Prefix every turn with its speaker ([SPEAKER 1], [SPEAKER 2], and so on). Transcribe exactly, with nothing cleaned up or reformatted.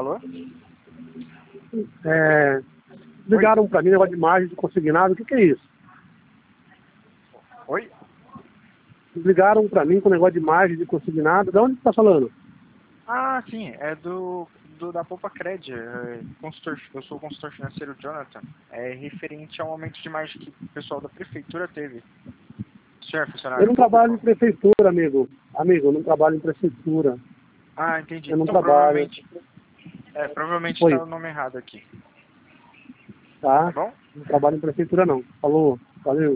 [SPEAKER 1] Alô?
[SPEAKER 2] É, ligaram para mim negócio de margem de consignado, o que, que é isso?
[SPEAKER 1] Oi?
[SPEAKER 2] Ligaram para mim com negócio de margem de consignado, de onde você está falando?
[SPEAKER 1] Ah, sim, é do, do da Poupa Cred. É, consultor, eu sou o consultor financeiro Jonathan. É referente ao aumento de margem que o pessoal da prefeitura teve. O senhor é
[SPEAKER 2] Eu
[SPEAKER 1] funcionário
[SPEAKER 2] não
[SPEAKER 1] público?
[SPEAKER 2] trabalho em prefeitura, amigo. Amigo, eu não trabalho em prefeitura.
[SPEAKER 1] Ah, entendi.
[SPEAKER 2] Eu não
[SPEAKER 1] Então
[SPEAKER 2] trabalho,
[SPEAKER 1] provavelmente. É, provavelmente está
[SPEAKER 2] Oi,
[SPEAKER 1] o nome errado aqui. Tá
[SPEAKER 2] tá?
[SPEAKER 1] bom?
[SPEAKER 2] Não trabalho em prefeitura, não. Falou, valeu.